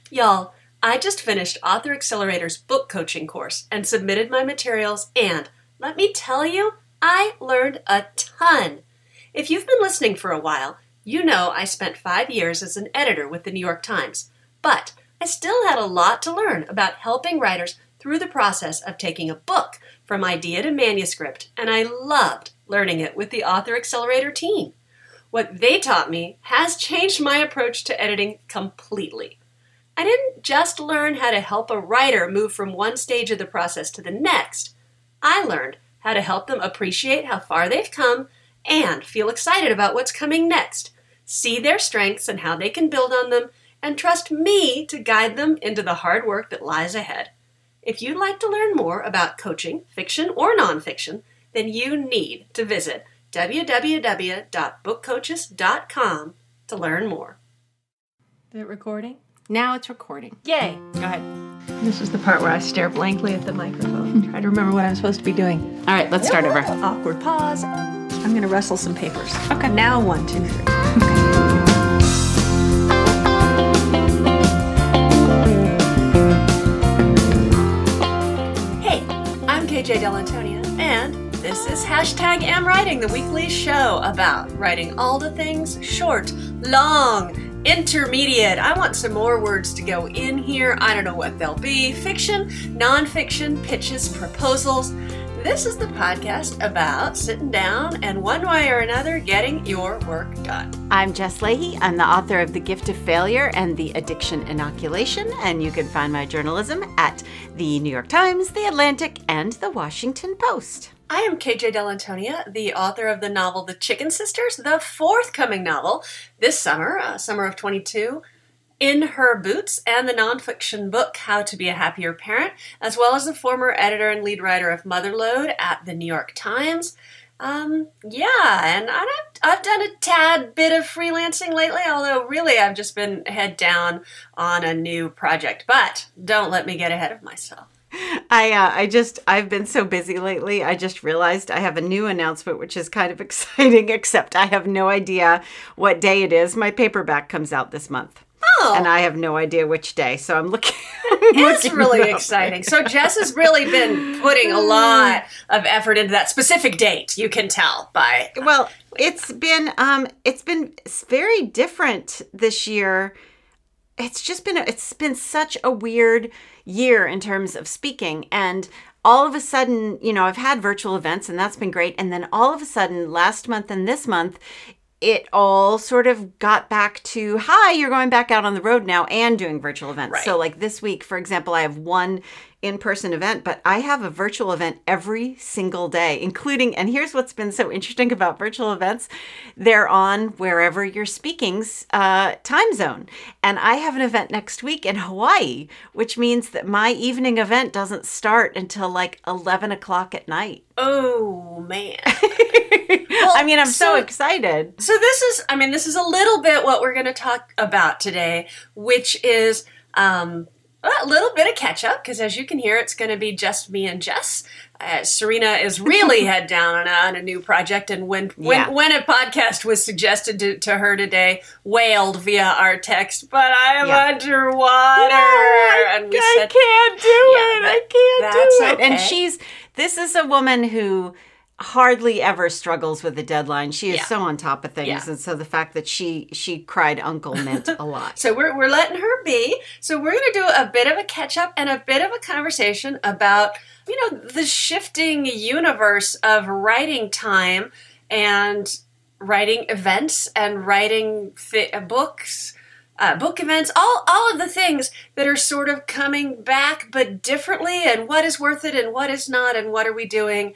Y'all, I just finished Author Accelerator's book coaching course and submitted my materials, and let me tell you, I learned a ton. If you've been listening for a while, you know I spent 5 years as an editor with the New York Times, but I still had a lot to learn about helping writers through the process of taking a book from idea to manuscript, and I loved learning it with the Author Accelerator team. What they taught me has changed my approach to editing completely. I didn't just learn how to help a writer move from one stage of the process to the next. I learned how to help them appreciate how far they've come and feel excited about what's coming next, see their strengths and how they can build on them, and trust me to guide them into the hard work that lies ahead. If you'd like to learn more about coaching, fiction or nonfiction, then you need to visit www.bookcoaches.com to learn more. Is it recording? Now it's recording. Yay! Go ahead. This is the part where I stare blankly at the microphone. Try to remember what I'm supposed to be doing. All right, let's start over. Awkward pause. I'm going to rustle some papers. Okay. Now 1, 2, 3. Hey, I'm KJ Delantonia, and this is #AmWriting, the weekly show about writing all the things short, long, intermediate. I want some more words to go in here. I don't know what they'll be. Fiction, nonfiction, pitches, proposals. This is the podcast about sitting down and one way or another getting your work done. I'm Jess Leahy. I'm the author of The Gift of Failure and The Addiction Inoculation, and you can find my journalism at the New York Times, The Atlantic, and The Washington Post. I am KJ Delantonia, the author of the novel The Chicken Sisters, the forthcoming novel this summer, summer of 22, In Her Boots, and the nonfiction book How to Be a Happier Parent, as well as the former editor and lead writer of Motherload at the New York Times. And I've done a tad bit of freelancing lately, although really I've just been head down on a new project. But don't let me get ahead of myself. I've been so busy lately. I just realized I have a new announcement, which is kind of exciting, except I have no idea what day it is. My paperback comes out this month. Oh. And I have no idea which day, so I'm looking. It's really exciting. So Jess has really been putting a lot of effort into that specific date. You can tell by. Well, it's been very different this year. It's been such a weird year in terms of speaking, and all of a sudden, I've had virtual events, and that's been great. And then all of a sudden, last month and this month, it all sort of got back to, hi, you're going back out on the road now and doing virtual events. Right. So like this week, for example, I have one in-person event, but I have a virtual event every single day, including, and here's what's been so interesting about virtual events, they're on wherever you're speaking's time zone. And I have an event next week in Hawaii, which means that my evening event doesn't start until like 11 o'clock at night. Oh, man. Well, I'm so excited. So this is a little bit what we're going to talk about today, which is a little bit of catch up, because as you can hear, it's going to be just me and Jess. Serena is really head down on a new project, and when a podcast was suggested to her today, wailed via our text, but I'm underwater. I can't do it. I can't do it. Okay. And this is a woman who hardly ever struggles with a deadline. She is so on top of things. Yeah. And so the fact that she cried uncle meant a lot. So we're letting her be. So we're going to do a bit of a catch up and a bit of a conversation about, the shifting universe of writing time and writing events and writing books, book events, all of the things that are sort of coming back but differently, and what is worth it and what is not, and what are we doing,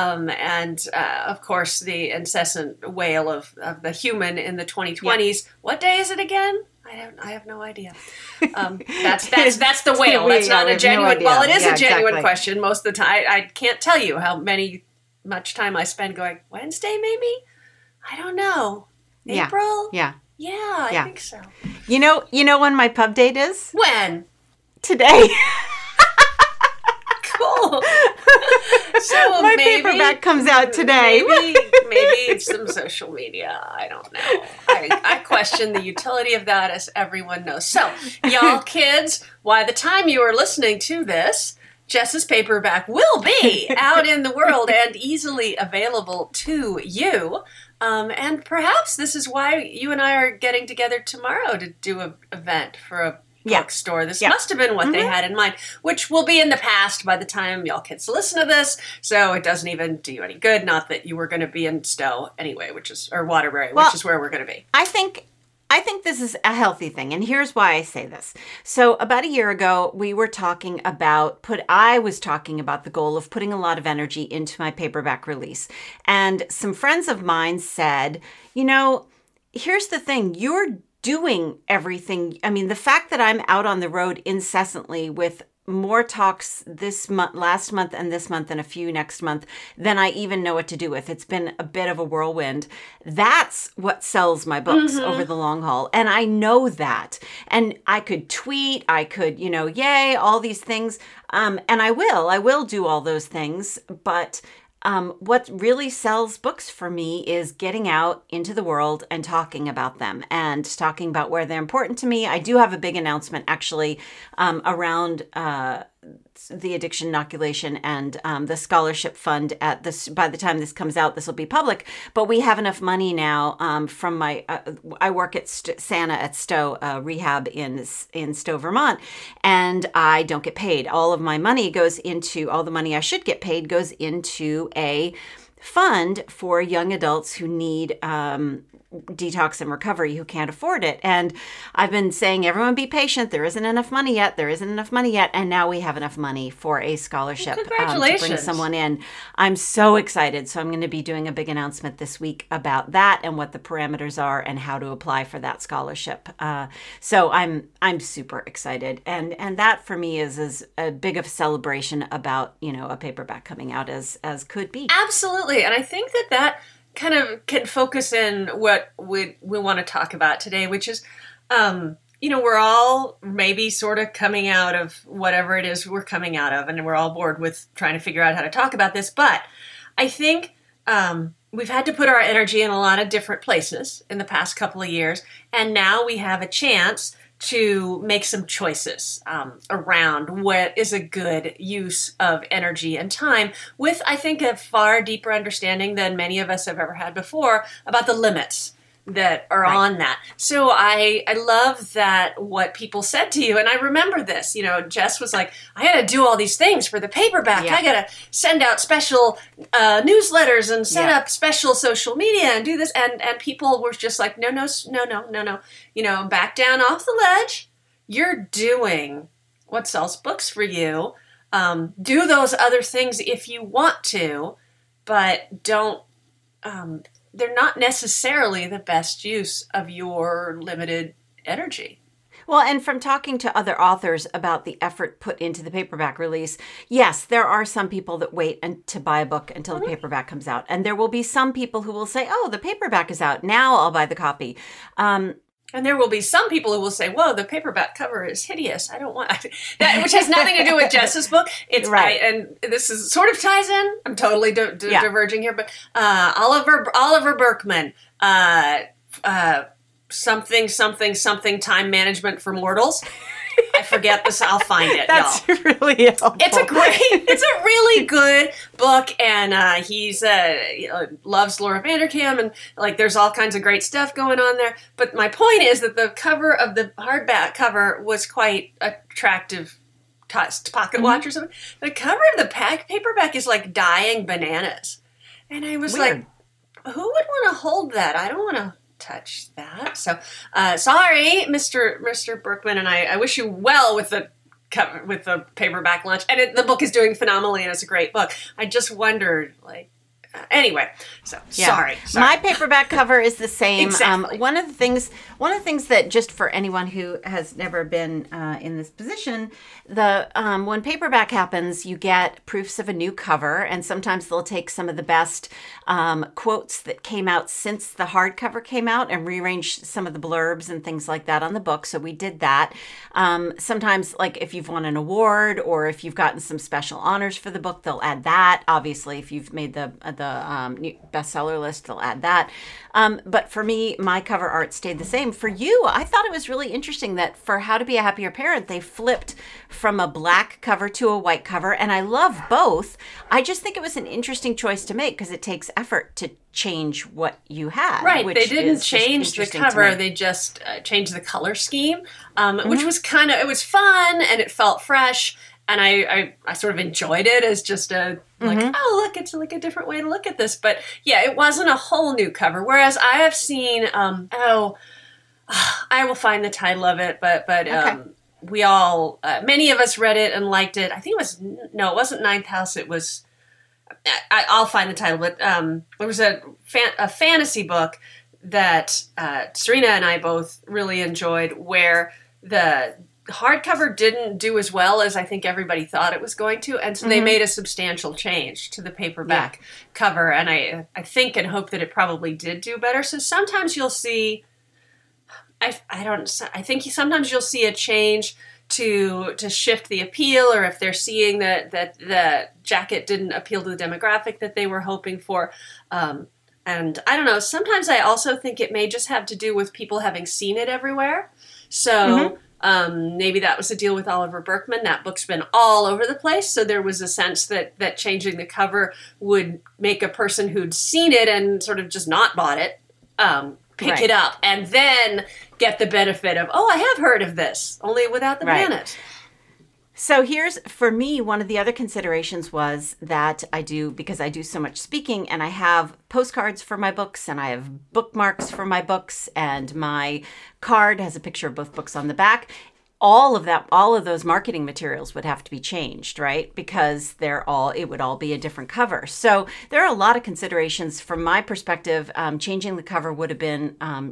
and of course the incessant wail of the human in the 2020s. Yeah. What day is it again? I have no idea. That's the wail. That's not a genuine. Well, it is a genuine question most of the time. I can't tell you how much time I spend going, Wednesday maybe. I don't know. April. Yeah. Yeah, I think so. You know when my pub date is? When? Today. Cool. So My maybe, paperback comes out today. Maybe some social media. I don't know. I question the utility of that, as everyone knows. So, y'all kids, by the time you are listening to this, Jess's paperback will be out in the world and easily available to you. And perhaps this is why you and I are getting together tomorrow to do an event for a bookstore. This must have been what they had in mind, which will be in the past by the time y'all kids listen to this. So it doesn't even do you any good. Not that you were going to be in Stowe anyway, or Waterbury, which is where we're going to be. I think this is a healthy thing, and here's why I say this. So about a year ago, we were talking about I was talking about the goal of putting a lot of energy into my paperback release. And some friends of mine said, here's the thing, you're doing everything. I mean, the fact that I'm out on the road incessantly with more talks this month, last month and this month and a few next month than I even know what to do with. It's been a bit of a whirlwind. That's what sells my books over the long haul. And I know that. And I could tweet, I could, yay, all these things. And I will do all those things. But what really sells books for me is getting out into the world and talking about them and talking about where they're important to me. I do have a big announcement actually around the addiction inoculation and the scholarship fund at this. By the time this comes out, this will be public. But we have enough money now from my. I work at Santa at Stowe Rehab in Stowe, Vermont, and I don't get paid. All of my money goes into all the money I should get paid goes into a fund for young adults who need detox and recovery, who can't afford it. And I've been saying, everyone be patient. There isn't enough money yet. And now we have enough money for a scholarship to bring someone in. I'm so excited. So I'm going to be doing a big announcement this week about that and what the parameters are and how to apply for that scholarship. So I'm super excited. And that for me is as big of a celebration about, a paperback coming out as could be. Absolutely. And I think that kind of can focus in what we want to talk about today, which is, we're all maybe sort of coming out of whatever it is we're coming out of, and we're all bored with trying to figure out how to talk about this. But I think we've had to put our energy in a lot of different places in the past couple of years, and now we have a chance to make some choices around what is a good use of energy and time with, I think, a far deeper understanding than many of us have ever had before about the limits that are on that. So I love that what people said to you, and I remember this, Jess was like, I got to do all these things for the paperback. I got to send out special newsletters and set up special social media and do this. And people were just like, no, back down off the ledge. You're doing what sells books for you. Do those other things if you want to, but don't, they're not necessarily the best use of your limited energy. Well, and from talking to other authors about the effort put into the paperback release, yes, there are some people that wait to buy a book until the paperback comes out. And there will be some people who will say, oh, the paperback is out. Now I'll buy the copy. And there will be some people who will say, whoa, the paperback cover is hideous. I don't want that, which has nothing to do with Jess's book. It's right. And this is sort of ties in. I'm totally diverging here, but Oliver Berkman, something time management for mortals. I forget this. I'll find it. That's y'all. Really helpful. It's a really good book, and he's loves Laura Vanderkam, and there's all kinds of great stuff going on there. But my point is that the cover of the hardback cover was quite attractive. Pocket watch or something. The cover of the paperback is like dying bananas, and I was like, who would want to hold that? I don't want to touch that. So sorry, Mr. Berkman, and I wish you well with the paperback launch. And the book is doing phenomenally, and it's a great book. I just wondered, Anyway, so Yeah. sorry. My paperback cover is the same. Exactly. One of the things that, just for anyone who has never been in this position, when paperback happens, you get proofs of a new cover, and sometimes they'll take some of the best quotes that came out since the hardcover came out and rearrange some of the blurbs and things like that on the book. So we did that. Sometimes, like if you've won an award or if you've gotten some special honors for the book, they'll add that. Obviously, if you've made the new bestseller list, they'll add that. But for me, my cover art stayed the same. For you, I thought it was really interesting that for How to Be a Happier Parent, they flipped from a black cover to a white cover, and I love both. I just think it was an interesting choice to make because it takes effort to change what you had. Right, which they didn't is just change the interesting to cover, me. they just changed the color scheme, which was it was fun and it felt fresh, and I sort of enjoyed it as just a, like, oh, look, it's like a different way to look at this. But yeah, it wasn't a whole new cover, whereas I have seen, I will find the title of it, but Okay. we all, many of us read it and liked it. I think it wasn't Ninth House, it was, I'll find the title, but there was a fantasy book that Serena and I both really enjoyed, where the hardcover didn't do as well as I think everybody thought it was going to, and so they made a substantial change to the paperback cover, and I think and hope that it probably did do better. So sometimes you'll see, I think sometimes you'll see a change to shift the appeal, or if they're seeing that the jacket didn't appeal to the demographic that they were hoping for. And I don't know, sometimes I also think it may just have to do with people having seen it everywhere. So maybe that was the deal with Oliver Berkman. That book's been all over the place, so there was a sense that changing the cover would make a person who'd seen it and sort of just not bought it pick it up and then get the benefit of, oh, I have heard of this, only without the bananas. So here's, for me, one of the other considerations was that because I do so much speaking, and I have postcards for my books, and I have bookmarks for my books, and my card has a picture of both books on the back. All of those marketing materials would have to be changed, right? Because it would all be a different cover. So there are a lot of considerations from my perspective. Changing the cover would have been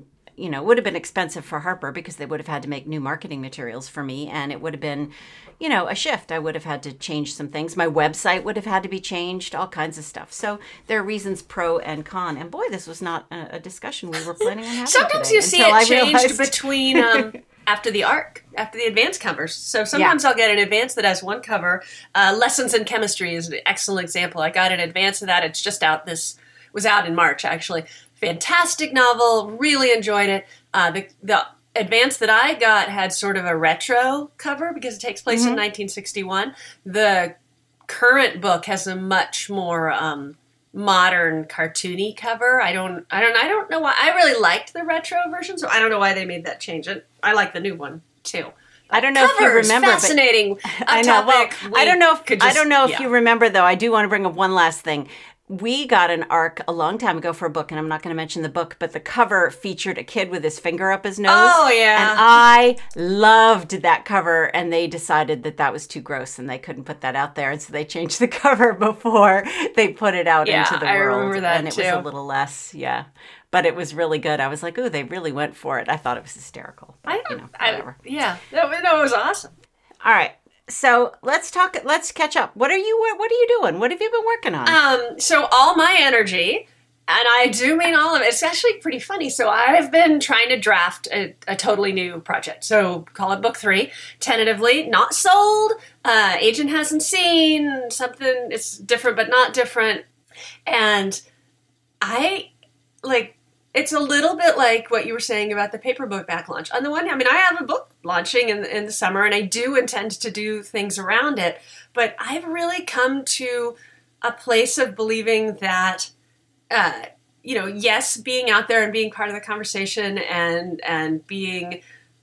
expensive for Harper because they would have had to make new marketing materials for me, and it would have been, a shift. I would have had to change some things. My website would have had to be changed, all kinds of stuff. So there are reasons pro and con. And boy, this was not a discussion we were planning on having Sometimes today you see it changed between after the advanced covers. So sometimes I'll get an advance that has one cover. Lessons in Chemistry is an excellent example. I got an advance of that. It's just out. Was out in March, actually. Fantastic novel. Really enjoyed it. The advance that I got had sort of a retro cover because it takes place in 1961. The current book has a much more modern, cartoony cover. I don't know why. I really liked the retro version, so I don't know why they made that change. I like the new one too. I don't know if you remember, fascinating. I know. Well, I don't know if you remember, though. I do want to bring up one last thing. We got an ARC a long time ago for a book, and I'm not going to mention the book, but the cover featured a kid with his finger up his nose. Oh, yeah. And I loved that cover, and they decided that was too gross, and they couldn't put that out there, and so they changed the cover before they put it out into the world. I remember that, and it was a little less, but it was really good. I was like, ooh, they really went for it. I thought it was hysterical. Whatever. It was awesome. All right. So let's catch up. What are you doing? What have you been working on? So all my energy, and I do mean all of it, it's actually pretty funny. So I've been trying to draft a totally new project. So call it book 3, tentatively, not sold. Agent hasn't seen something. It's different, but not different. And it's a little bit like what you were saying about the paper book back launch. On the one hand, I have a book launching in the summer, and I do intend to do things around it. But I've really come to a place of believing that, yes, being out there and being part of the conversation and being,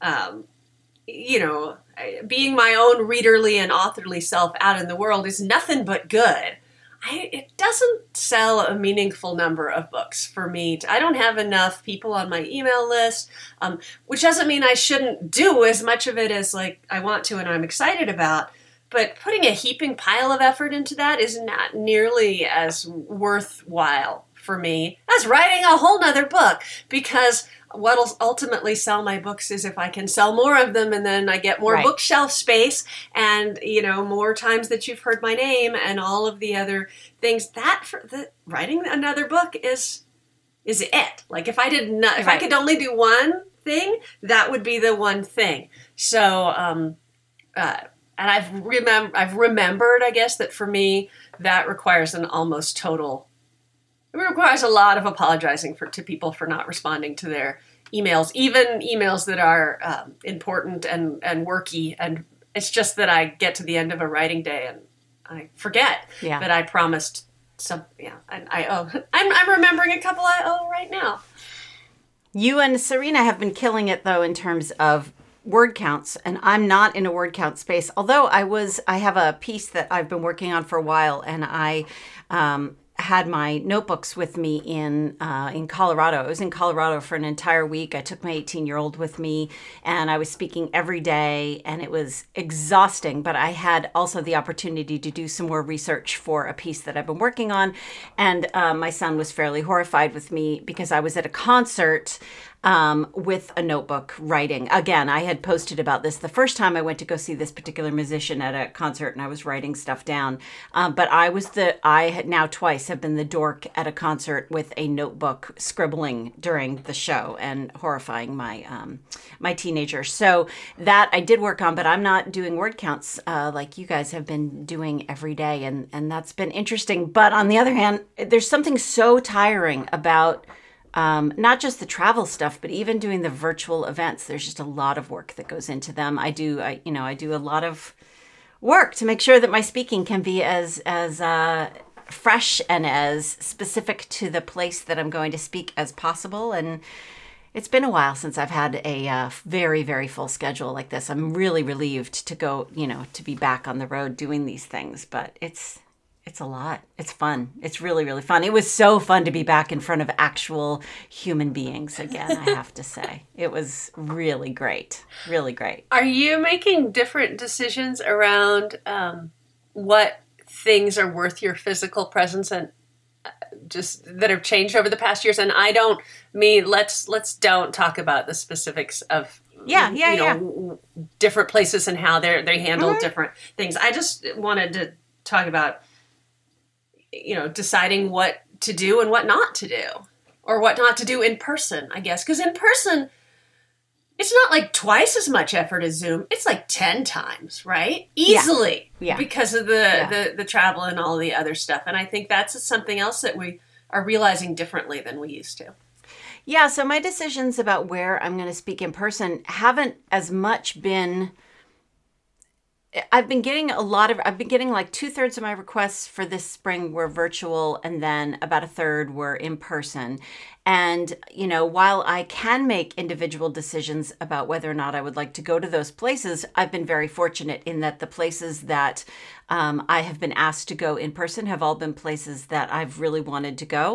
being my own readerly and authorly self out in the world is nothing but good. It doesn't sell a meaningful number of books for me. I don't have enough people on my email list, which doesn't mean I shouldn't do as much of it as I want to and I'm excited about. but putting a heaping pile of effort into that is not nearly as worthwhile for me as writing a whole nother book, because what'll ultimately sell my books is if I can sell more of them, and then I get more Right. bookshelf space, and more times that you've heard my name and all of the other things. That for the writing another book is it. Like if I did not, if I Right. could only do one thing, that would be the one thing. So, and I've remembered, I guess, that for me that requires an almost total. It requires a lot of apologizing to people for not responding to their emails, even emails that are important and worky. And it's just that I get to the end of a writing day and I forget that I promised some. Yeah, and I owe. I'm remembering a couple I owe right now. You and Serena have been killing it, though, in terms of word counts, and I'm not in a word count space. Although I have a piece that I've been working on for a while, and I had my notebooks with me in Colorado. I was in Colorado for an entire week. I took my 18-year-old with me, and I was speaking every day, and it was exhausting, but I had also the opportunity to do some more research for a piece that I've been working on, and my son was fairly horrified with me because I was at a concert with a notebook writing. Again, I had posted about this the first time I went to go see this particular musician at a concert, and I was writing stuff down. But I had now twice have been the dork at a concert with a notebook scribbling during the show and horrifying my teenager. So that I did work on, but I'm not doing word counts like you guys have been doing every day, and that's been interesting. But on the other hand, there's something so tiring about not just the travel stuff, but even doing the virtual events. There's just a lot of work that goes into them. I do a lot of work to make sure that my speaking can be as fresh and as specific to the place that I'm going to speak as possible. And it's been a while since I've had a very, very full schedule like this. I'm really relieved to go, to be back on the road doing these things, but it's a lot. It's fun. It's really, really fun. It was so fun to be back in front of actual human beings again, I have to say. It was really great. Really great. Are you making different decisions around what things are worth your physical presence and just that have changed over the past years? And I don't mean, let's don't talk about the specifics of different places and how they handle different things. I just wanted to talk about deciding what to do and what not to do, or what not to do in person, I guess. Because in person, it's not like twice as much effort as Zoom. It's like 10 times, right? Easily. Yeah. Because of the travel and all the other stuff. And I think that's something else that we are realizing differently than we used to. Yeah, so my decisions about where I'm going to speak in person haven't as much been... I've been getting like 2/3 of my requests for this spring were virtual, and then about 1/3 were in person. And, while I can make individual decisions about whether or not I would like to go to those places, I've been very fortunate in that the places that I have been asked to go in person have all been places that I've really wanted to go.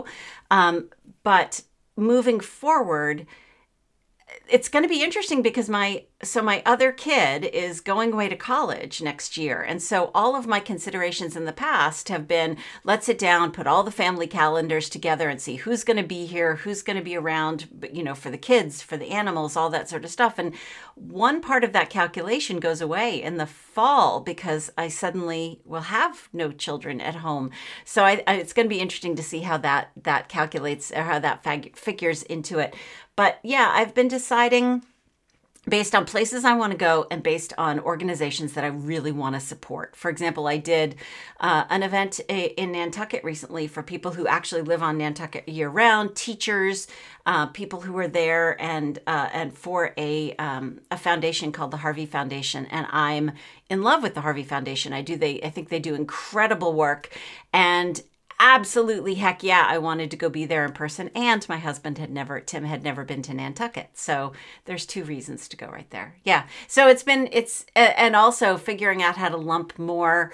But moving forward, it's going to be interesting because my other kid is going away to college next year. And so all of my considerations in the past have been, let's sit down, put all the family calendars together and see who's going to be here, who's going to be around, for the kids, for the animals, all that sort of stuff. And one part of that calculation goes away in the fall because I suddenly will have no children at home. So it's going to be interesting to see how that calculates, or how that figures into it. But yeah, I've been deciding based on places I want to go and based on organizations that I really want to support. For example, I did an event in Nantucket recently for people who actually live on Nantucket year-round, teachers, people who are there, and for a foundation called the Harvey Foundation. And I'm in love with the Harvey Foundation. I think they do incredible work. And absolutely, heck yeah, I wanted to go be there in person. And my husband Tim had never been to Nantucket. So there's 2 reasons to go right there. Yeah. So and also figuring out how to lump more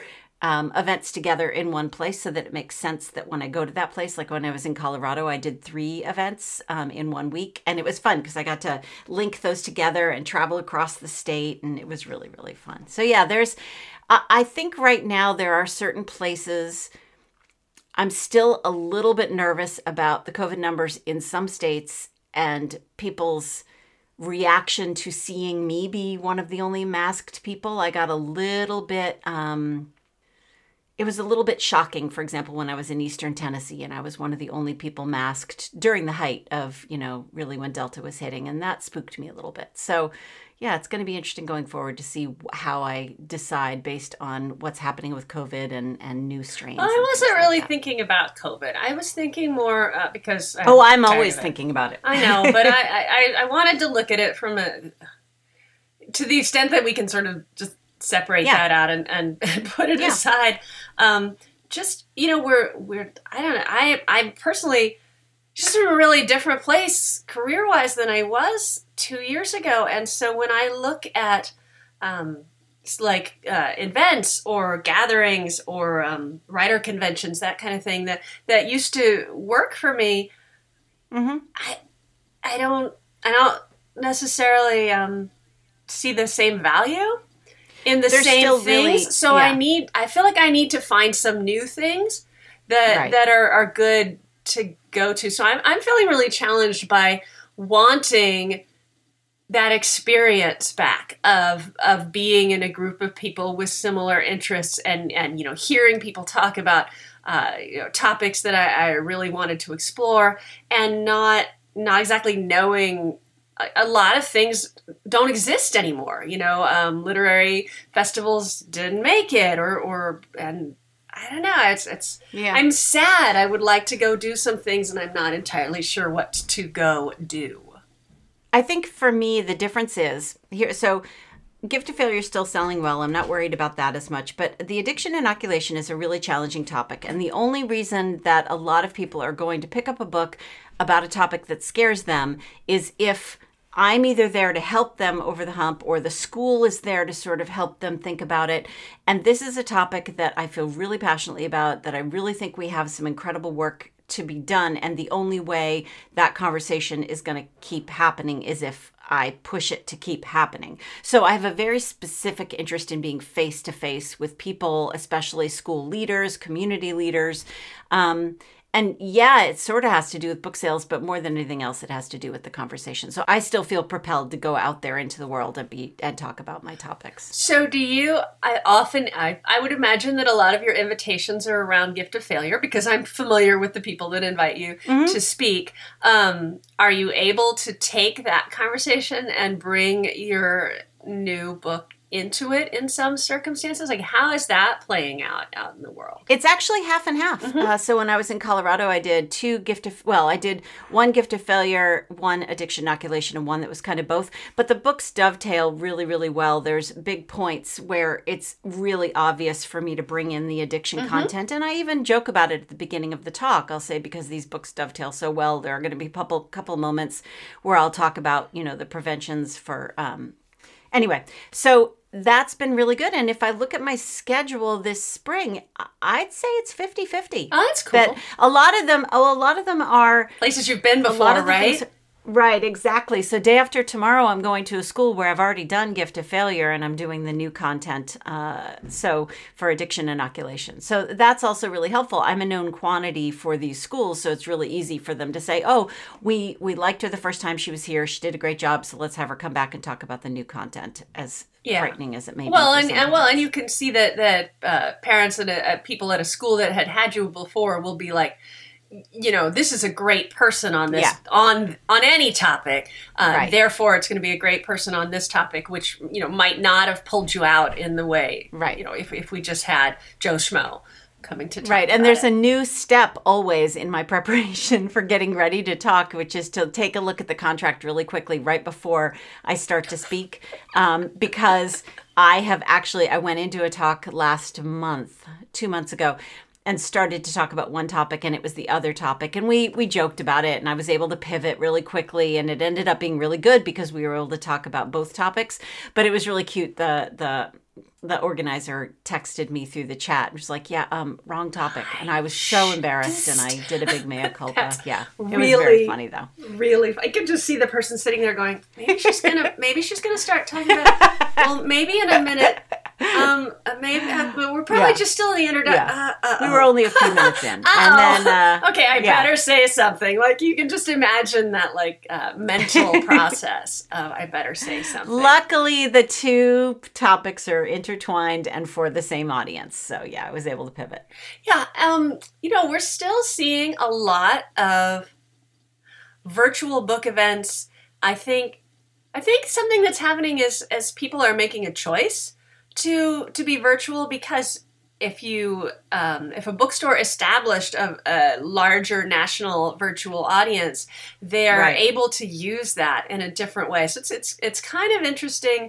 events together in one place so that it makes sense that when I go to that place, like when I was in Colorado, I did 3 events in 1 week. And it was fun because I got to link those together and travel across the state. And it was really, really fun. So yeah, I think right now there are certain places. I'm still a little bit nervous about the COVID numbers in some states and people's reaction to seeing me be one of the only masked people. I got a little bit, it was a little bit shocking, for example, when I was in Eastern Tennessee and I was one of the only people masked during the height of, really when Delta was hitting. And that spooked me a little bit. So yeah, it's going to be interesting going forward to see how I decide based on what's happening with COVID and new strains. I wasn't really thinking about COVID. I was thinking more because... I'm always thinking about it. I know, but I wanted to look at it from to the extent that we can sort of just separate that out and put it aside. We're I don't know. I personally just in a really different place career-wise than I was 2 years ago. And so when I look at events or gatherings or writer conventions, that kind of thing that used to work for me, I don't necessarily see the same value in the same things. Really, so I feel like I need to find some new things that are good to go to. So I'm feeling really challenged by wanting that experience back of being in a group of people with similar interests and hearing people talk about topics that I really wanted to explore and not exactly knowing. A lot of things don't exist anymore. Literary festivals didn't make it and I don't know. It's I'm sad. I would like to go do some things and I'm not entirely sure what to go do. I think for me, the difference is here. So Gift of Failure is still selling well. I'm not worried about that as much, but the addiction inoculation is a really challenging topic. And the only reason that a lot of people are going to pick up a book about a topic that scares them is if I'm either there to help them over the hump or the school is there to sort of help them think about it. And this is a topic that I feel really passionately about, that I really think we have some incredible work to be done. And the only way that conversation is going to keep happening is if I push it to keep happening. So I have a very specific interest in being face to face with people, especially school leaders, community leaders. And yeah, it sort of has to do with book sales, but more than anything else, it has to do with the conversation. So I still feel propelled to go out there into the world and talk about my topics. So do you, I would imagine that a lot of your invitations are around Gift of Failure because I'm familiar with the people that invite you to speak. Are you able to take that conversation and bring your new book into it in some circumstances? Like, how is that playing out in the world? It's actually half and half. So when I was in Colorado, I did I did one Gift of Failure, one addiction inoculation, and one that was kind of both. But the books dovetail really, really well. There's big points where it's really obvious for me to bring in the addiction content. And I even joke about it at the beginning of the talk. I'll say, because these books dovetail so well, there are going to be a couple moments where I'll talk about, the preventions for... Anyway, so that's been really good. And if I look at my schedule this spring, I'd say it's 50-50. Oh, that's cool. But a lot of them are... places you've been before, right? Right, exactly. So day after tomorrow, I'm going to a school where I've already done Gift of Failure and I'm doing the new content so for addiction inoculation. So that's also really helpful. I'm a known quantity for these schools, so it's really easy for them to say, oh, we liked her the first time she was here. She did a great job, so let's have her come back and talk about the new content, as frightening as it may be. And you can see that parents and people at a school that had you before will be like, this is a great person on this, on any topic. Right. Therefore, it's going to be a great person on this topic, which, might not have pulled you out in the way, right. If we just had Joe Schmo coming to talk. Right. And there's a new step always in my preparation for getting ready to talk, which is to take a look at the contract really quickly right before I start to speak. Because I went into a talk last month, 2 months ago, and started to talk about one topic, and it was the other topic. And we joked about it, and I was able to pivot really quickly, and it ended up being really good because we were able to talk about both topics. But it was really cute. The the organizer texted me through the chat. It was like, wrong topic. And I was so embarrassed, and I did a big mea culpa. Yeah. It was very funny, though. Really, I could just see the person sitting there going, maybe she's gonna start talking about, well, maybe in a minute. We're probably just still in the introduction. We were only a few minutes in. And then, okay, I better say something. Like, you can just imagine that, like, mental process of, I better say something. Luckily, the two topics are intertwined and for the same audience. So, yeah, I was able to pivot. Yeah, we're still seeing a lot of virtual book events. I think something that's happening is as people are making a choice to be virtual, because if a bookstore established a larger national virtual audience, they're able to use that in a different way. So it's kind of interesting.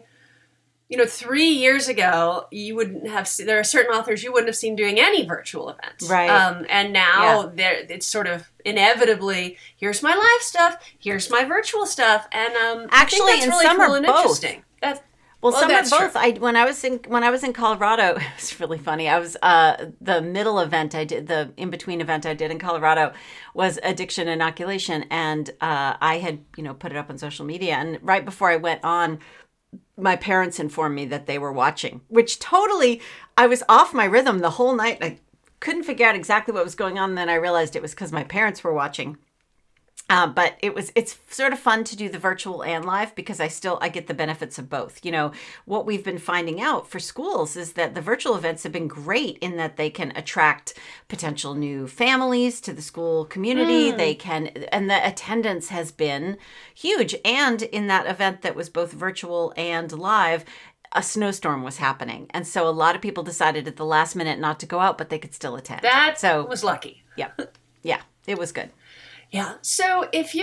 3 years ago, you wouldn't have. There are certain authors you wouldn't have seen doing any virtual events, right? And now it's sort of inevitably, here's my live stuff, here's my virtual stuff, and actually, I think that's in really some cool are and both. Interesting. Some that's are both. True. When I was in Colorado, it was really funny. I was the middle event I did, the in between event I did in Colorado, was addiction inoculation, and I had put it up on social media, and right before I went on, my parents informed me that they were watching, which totally, I was off my rhythm the whole night. I couldn't figure out exactly what was going on. And then I realized it was because my parents were watching. But it's sort of fun to do the virtual and live, because I get the benefits of both. What we've been finding out for schools is that the virtual events have been great in that they can attract potential new families to the school community. And the attendance has been huge. And in that event that was both virtual and live, a snowstorm was happening. And so a lot of people decided at the last minute not to go out, but they could still attend. That was lucky. Yeah. Yeah. It was good. Yeah. So if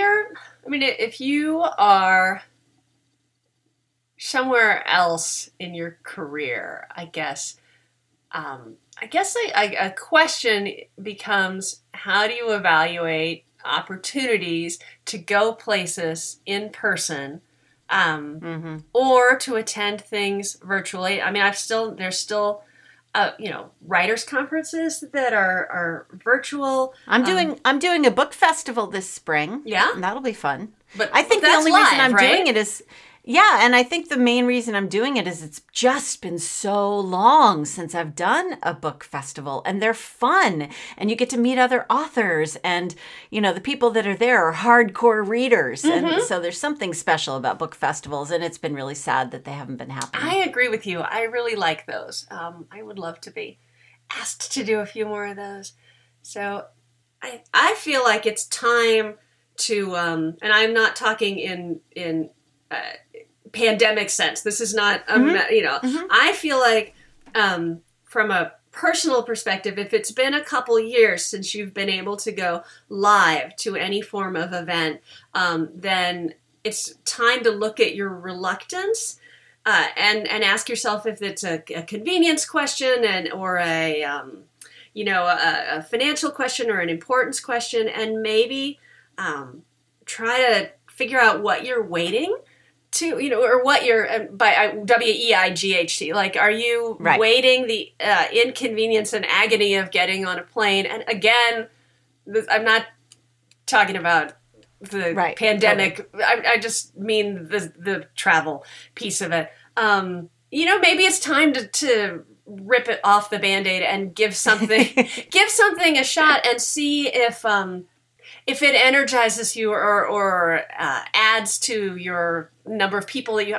you are somewhere else in your career, I guess a question becomes, how do you evaluate opportunities to go places in person, or to attend things virtually? I mean, there's still writers' conferences that are virtual. I'm doing a book festival this spring. Yeah, and that'll be fun. But I think the only reason I'm doing it is, and I think the main reason I'm doing it is it's just been so long since I've done a book festival, and they're fun, and you get to meet other authors, and the people that are there are hardcore readers, and so there's something special about book festivals, and it's been really sad that they haven't been happening. I agree with you. I really like those. I would love to be asked to do a few more of those. So I feel like it's time to, and I'm not talking in pandemic sense. This is not, I feel like from a personal perspective, if it's been a couple years since you've been able to go live to any form of event, then it's time to look at your reluctance and ask yourself if it's a convenience question or a financial question or an importance question, and maybe try to figure out what you're waiting to, or what you're, by WEIGHT, like, are you waiting the inconvenience and agony of getting on a plane? And again, I'm not talking about the pandemic. Totally. I just mean the travel piece of it. Maybe it's time to rip it off the Band-Aid and give something a shot and see if it energizes you or adds to your number of people that you.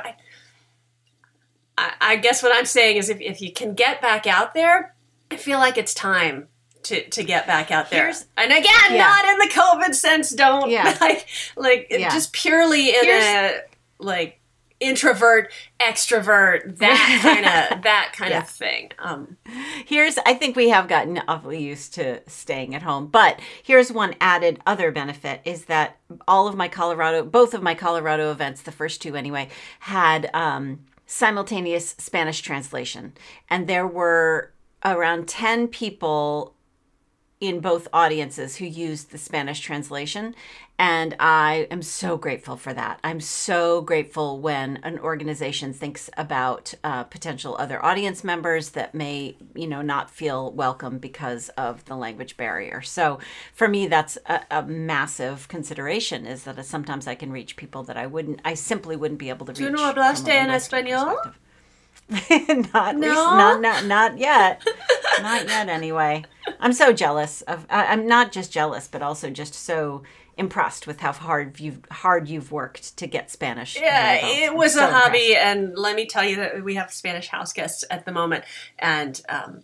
I guess what I'm saying is if you can get back out there, I feel like it's time to get back out there. And again, not in the COVID sense. Don't just purely in a introvert, extrovert, that kind of thing. I think we have gotten awfully used to staying at home, but here's one added other benefit is that both of my Colorado events, the first two anyway, had simultaneous Spanish translation. And there were around 10 people in both audiences who used the Spanish translation. And I am so grateful for that. I'm so grateful when an organization thinks about potential other audience members that may, not feel welcome because of the language barrier. So for me, that's a massive consideration, is that sometimes I can reach people that I simply wouldn't be able to reach. ¿Tú no hablaste en español? Not yet. Not yet, anyway. I'm so jealous of. I'm not just jealous, but also just so impressed with how hard you've worked to get Spanish. Yeah, it was a hobby, and let me tell you that we have Spanish house guests at the moment, and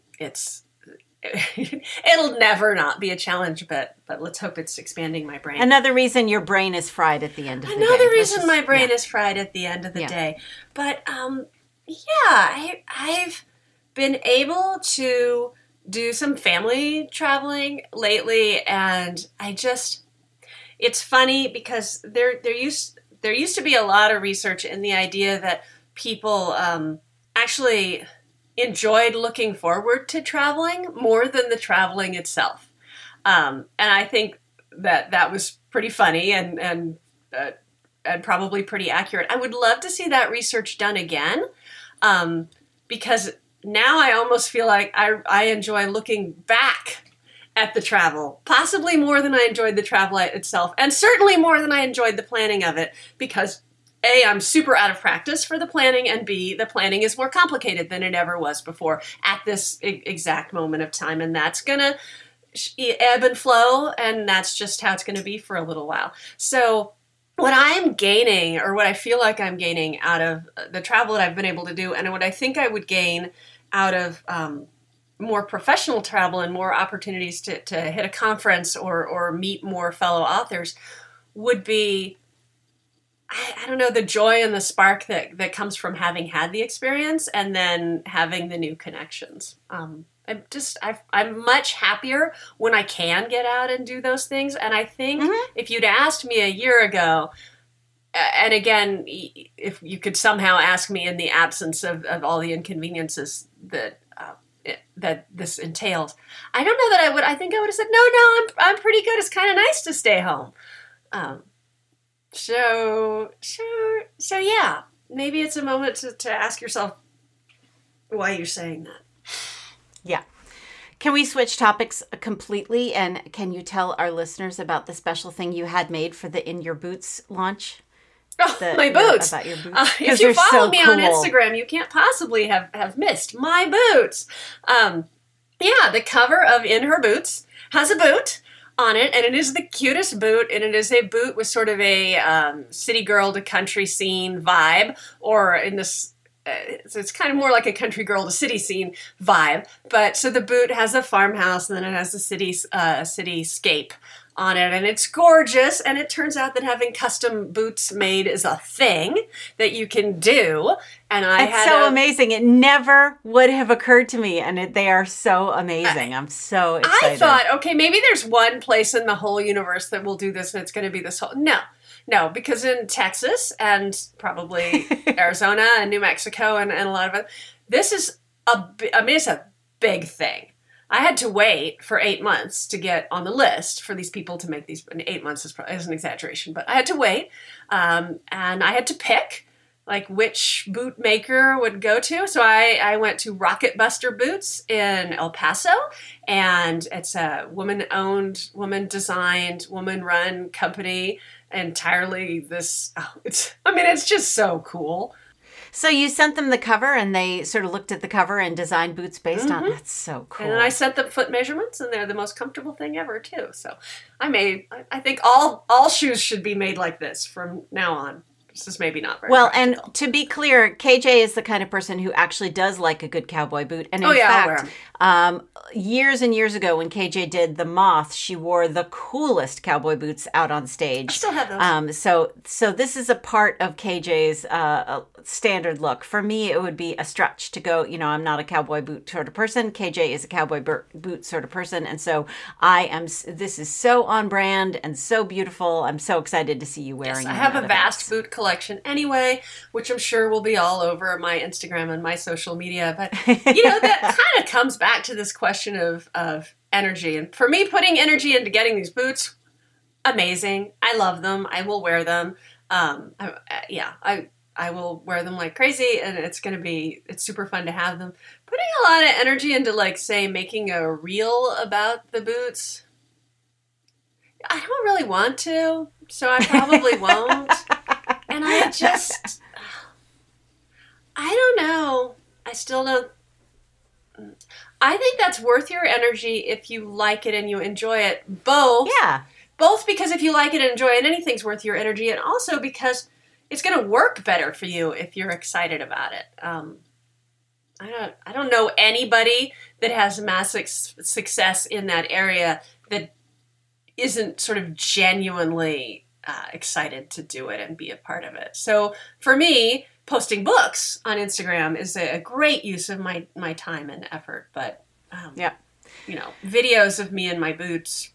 it'll never not be a challenge, but let's hope it's expanding my brain. Another reason your brain is fried at the end of the day. Another reason my brain is fried at the end of the day. But I've been able to do some family traveling lately, and it's funny because there used to be a lot of research in the idea that people actually enjoyed looking forward to traveling more than the traveling itself. And I think that was pretty funny and probably pretty accurate. I would love to see that research done again, because now I almost feel like I enjoy looking back at the travel, possibly more than I enjoyed the travel itself, and certainly more than I enjoyed the planning of it, because A, I'm super out of practice for the planning, and B, the planning is more complicated than it ever was before at this exact moment of time, and that's going to ebb and flow, and that's just how it's going to be for a little while. So what I'm gaining, or what I feel like I'm gaining out of the travel that I've been able to do, and what I think I would gain out of more professional travel and more opportunities to hit a conference or meet more fellow authors, would be, I don't know, the joy and the spark that comes from having had the experience and then having the new connections. I'm much happier when I can get out and do those things. And I think if you'd asked me a year ago, and again, if you could somehow ask me in the absence of all the inconveniences that this entails, I don't know that I would. I think I would have said, no, I'm pretty good. It's kind of nice to stay home. So yeah, maybe it's a moment to ask yourself why you're saying that. Yeah. Can we switch topics completely? And can you tell our listeners about the special thing you had made for the In Your Boots launch? My boots. About your boots. If you follow me on Instagram, you can't possibly have missed my boots. The cover of In Her Boots has a boot on it, and it is the cutest boot, and it is a boot with sort of a city girl to country scene vibe, or in this, so it's kind of more like a country girl to city scene vibe. But so the boot has a farmhouse, and then it has a cityscape on it, and it's gorgeous. And it turns out that having custom boots made is a thing that you can do. And it's so amazing. It never would have occurred to me, and they are so amazing. I'm so excited. I thought, okay, maybe there's one place in the whole universe that will do this, and it's going to be this whole. No, because in Texas and probably Arizona and New Mexico and a lot of it, this is it's a big thing. I had to wait for 8 months to get on the list for these people to make these. And 8 months is an exaggeration, but I had to wait, and I had to pick like which boot maker would go to. So I went to Rocket Buster Boots in El Paso, and it's a woman-owned, woman-designed, woman-run company. Entirely it's just so cool. So you sent them the cover, and they sort of looked at the cover and designed boots based on it. That's so cool. And then I sent them foot measurements, and they're the most comfortable thing ever, too. So I think all shoes should be made like this from now on. This is maybe not very practical. And to be clear, KJ is the kind of person who actually does like a good cowboy boot. And in fact, years and years ago when KJ did The Moth, she wore the coolest cowboy boots out on stage. I still have those. So this is a part of KJ's standard look. For me, it would be a stretch to go, I'm not a cowboy boot sort of person. KJ is a cowboy boot sort of person. And so this is so on brand and so beautiful. I'm so excited to see you wearing it. I have a vast boot collection anyway, which I'm sure will be all over my Instagram and my social media. But, that kind of comes back to this question of energy. And for me, putting energy into getting these boots, amazing. I love them. I will wear them. I will wear them like crazy, and it's super fun to have them. Putting a lot of energy into, like, say, making a reel about the boots, I don't really want to, so I probably won't. And I don't know. I still don't. I think that's worth your energy if you like it and you enjoy it. Both. Yeah. Both because if you like it and enjoy it, anything's worth your energy, and also because it's going to work better for you if you're excited about it. I don't know anybody that has massive success in that area that isn't sort of genuinely excited to do it and be a part of it. So for me, posting books on Instagram is a great use of my time and effort. But videos of me in my boots,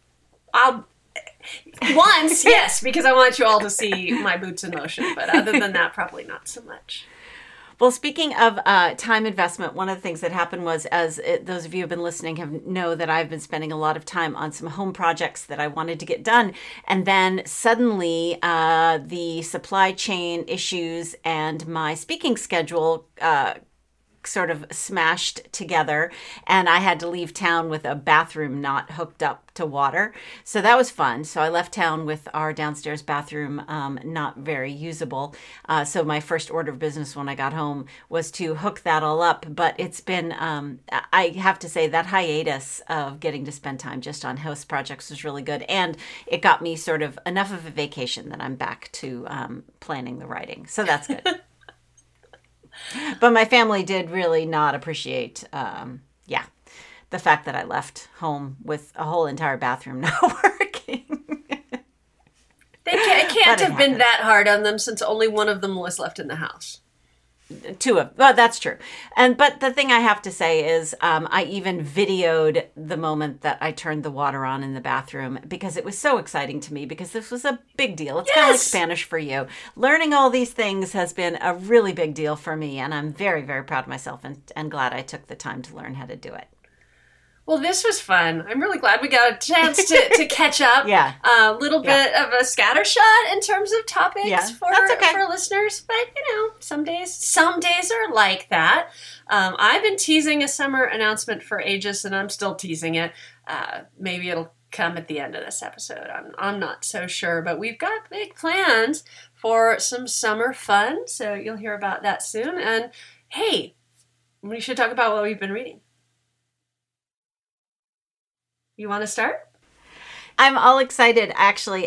yes, because I want you all to see my boots in motion. But other than that, probably not so much. Well, speaking of time investment, one of the things that happened was, those of you who have been listening know that I've been spending a lot of time on some home projects that I wanted to get done. And then suddenly the supply chain issues and my speaking schedule sort of smashed together, and I had to leave town with a bathroom not hooked up to water. So that was fun. So I left town with our downstairs bathroom not very usable. So my first order of business when I got home was to hook that all up. But it's been, I have to say, that hiatus of getting to spend time just on house projects was really good. And it got me sort of enough of a vacation that I'm back to planning the writing. So that's good. But my family did really not appreciate, the fact that I left home with a whole entire bathroom not working. It can't have been that hard on them since only one of them was left in the house. Well, that's true. But the thing I have to say is I even videoed the moment that I turned the water on in the bathroom because it was so exciting to me because this was a big deal. It's kind of like Spanish for you. Learning all these things has been a really big deal for me, and I'm very, very proud of myself and glad I took the time to learn how to do it. Well, this was fun. I'm really glad we got a chance to catch up. Yeah. A little bit of a scattershot in terms of topics for listeners. But, some days are like that. I've been teasing a summer announcement for ages, and I'm still teasing it. Maybe it'll come at the end of this episode. I'm not so sure. But we've got big plans for some summer fun, so you'll hear about that soon. And, hey, we should talk about what we've been reading. You want to start? I'm all excited. Actually,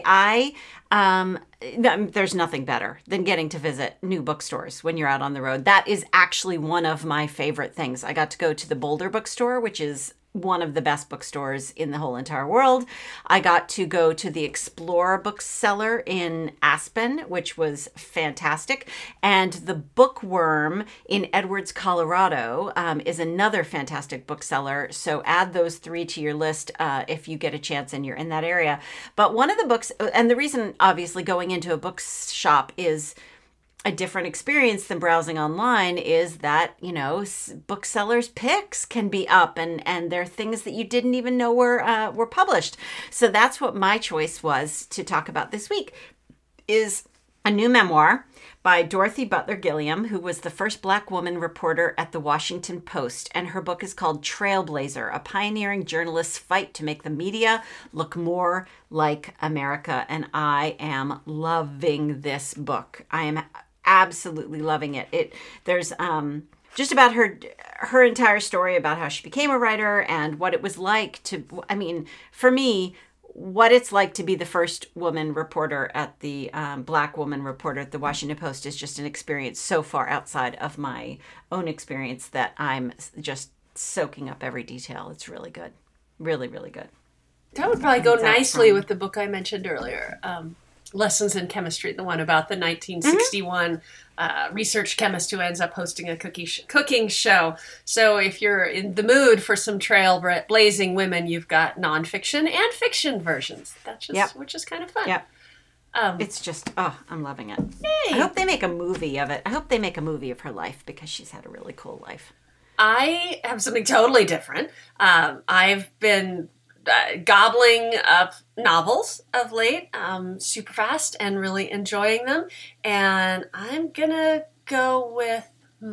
there's nothing better than getting to visit new bookstores when you're out on the road. That is actually one of my favorite things. I got to go to the Boulder Bookstore, which is one of the best bookstores in the whole entire world. I got to go to the Explorer bookseller in Aspen, which was fantastic. And the Bookworm in Edwards, Colorado is another fantastic bookseller. So add those three to your list if you get a chance and you're in that area. But one of the books, and the reason obviously going into a bookshop is a different experience than browsing online, is that, booksellers' picks can be up and there are things that you didn't even know were published. So that's what my choice was to talk about this week, is a new memoir by Dorothy Butler Gilliam, who was the first Black woman reporter at the Washington Post. And her book is called Trailblazer, a pioneering journalist's fight to make the media look more like America. And I am loving this book. I am absolutely loving it. There's just about her entire story about how she became a writer and what it was like for me, what it's like to be the first woman reporter at the Black woman reporter at the Washington Post is just an experience so far outside of my own experience that I'm just soaking up every detail. It's really good. Really, really good. That would probably go nicely with the book I mentioned earlier, Lessons in Chemistry, the one about the 1961 research chemist who ends up hosting a cooking show. So if you're in the mood for some trailblazing women, you've got nonfiction and fiction versions. Which is kind of fun. Yep. It's just, I'm loving it. Yay. I hope they make a movie of it. I hope they make a movie of her life because she's had a really cool life. I have something totally different. I've been gobbling up novels of late, super fast and really enjoying them. And I'm gonna go with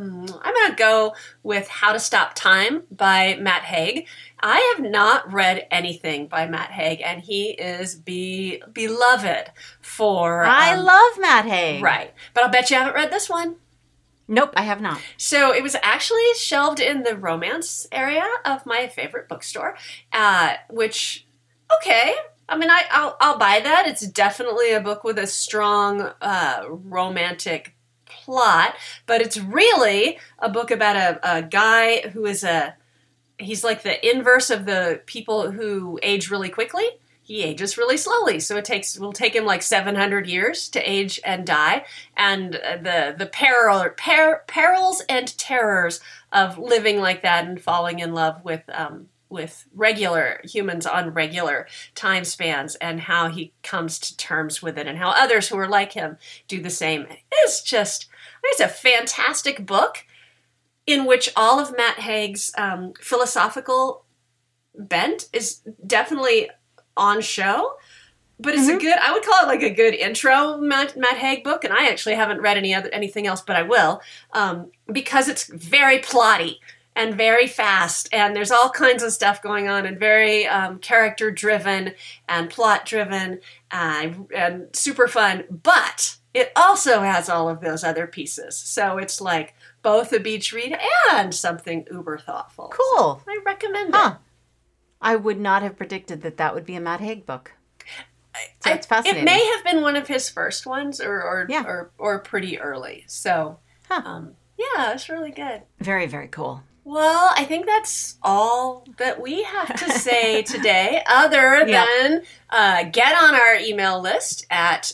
How to Stop Time by Matt Haig. I have not read anything by Matt Haig, and he is beloved for... I love Matt Haig. Right. But I'll bet you haven't read this one. Nope, I have not. So it was actually shelved in the romance area of my favorite bookstore, which, okay. I mean, I'll buy that. It's definitely a book with a strong romantic plot, but it's really a book about a guy who is he's like the inverse of the people who age really quickly. He ages really slowly, so will take him like 700 years to age and die. And the perils and terrors of living like that and falling in love with regular humans on regular time spans, and how he comes to terms with it, and how others who are like him do the same. It's a fantastic book in which all of Matt Haig's philosophical bent is definitely on show, but it's I would call it like a good intro Matt Haig book, and I actually haven't read anything else, but I will, because it's very plotty and very fast, and there's all kinds of stuff going on, and very character driven and plot driven and super fun, but it also has all of those other pieces. So it's like both a beach read and something uber thoughtful. Cool. So I recommend it. I would not have predicted that would be a Matt Haig book. So it's fascinating. It may have been one of his first ones, or pretty early. So, it's really good. Very, very cool. Well, I think that's all that we have to say today, other than get on our email list at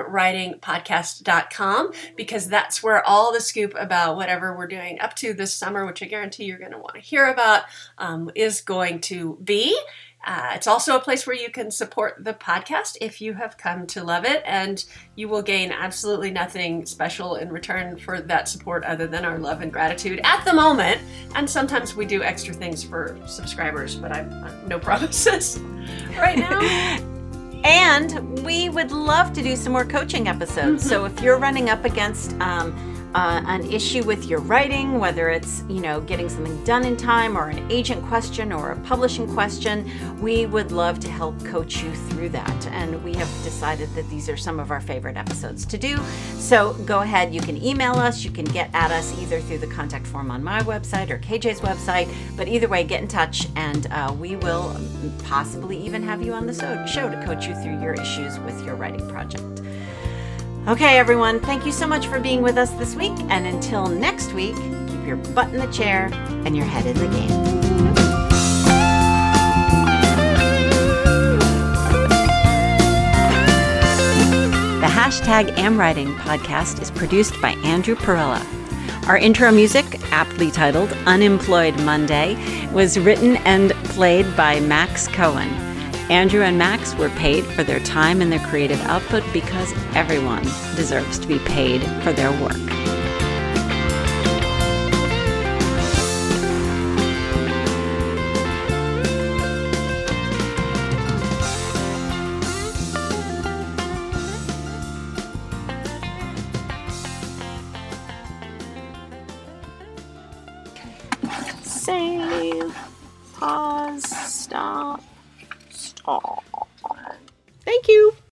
amwritingpodcast.com, because that's where all the scoop about whatever we're doing up to this summer, which I guarantee you're going to want to hear about, is going to be. It's also a place where you can support the podcast if you have come to love it, and you will gain absolutely nothing special in return for that support other than our love and gratitude at the moment. And sometimes we do extra things for subscribers, but I've no promises right now. And we would love to do some more coaching episodes. So if you're running up against an issue with your writing, whether it's, getting something done in time, or an agent question, or a publishing question, we would love to help coach you through that. And we have decided that these are some of our favorite episodes to do. So go ahead, you can email us, you can get at us either through the contact form on my website or KJ's website, but either way, get in touch, and we will possibly even have you on the show to coach you through your issues with your writing project. Okay, everyone, thank you so much for being with us this week. And until next week, keep your butt in the chair and your head in the game. The #AmWriting podcast is produced by Andrew Perella. Our intro music, aptly titled Unemployed Monday, was written and played by Max Cohen. Andrew and Max were paid for their time and their creative output, because everyone deserves to be paid for their work. Save. Pause.